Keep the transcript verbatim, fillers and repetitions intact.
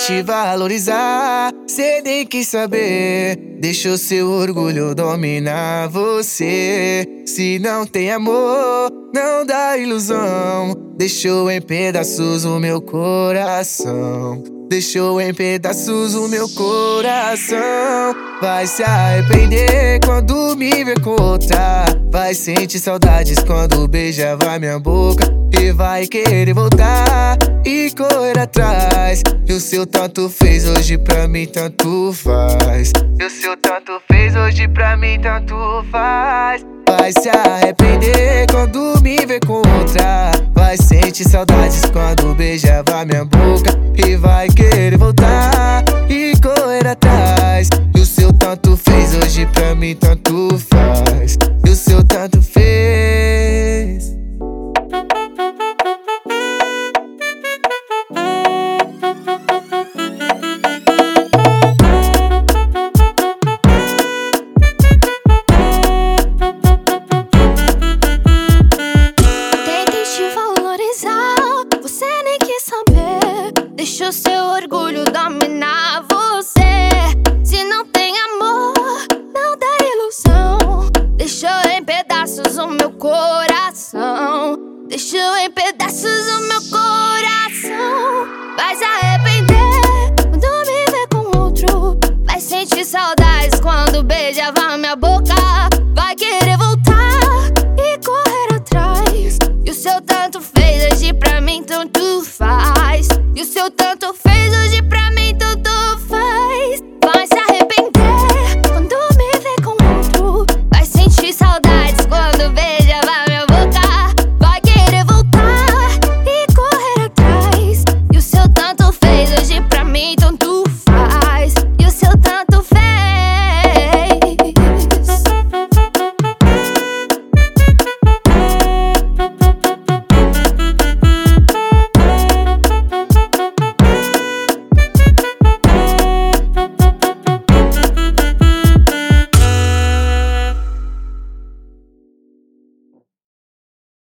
te valorizar, cê nem quis saber. Deixou seu orgulho dominar você. Se não tem amor, não dá ilusão. Deixou em pedaços o meu coração. Deixou em pedaços o meu coração. Vai se arrepender quando me ver com outra. Vai sentir saudades quando beijava minha boca. E vai querer voltar e correr atrás. E o seu tanto fez hoje pra mim, tanto faz. E o seu tanto fez hoje pra mim, tanto faz. Vai se arrepender quando me ver com outra. Vai sentir saudades quando beijava minha boca. E vai querer voltar e correr atrás. E o seu tanto fez hoje pra mim, tanto faz. E o seu tanto fez. Deixa o seu orgulho dominar você. Se não tem amor, não dá ilusão. Deixou em pedaços o meu coração. Deixou em pedaços o meu coração. Vai se arrepender quando me ver com outro. Vai sentir saudades quando beijava minha boca. Vai querer voltar e correr atrás. E o seu tanto fez hoje pra mim, tanto faz. E o seu tanto fez hoje pra mim, tanto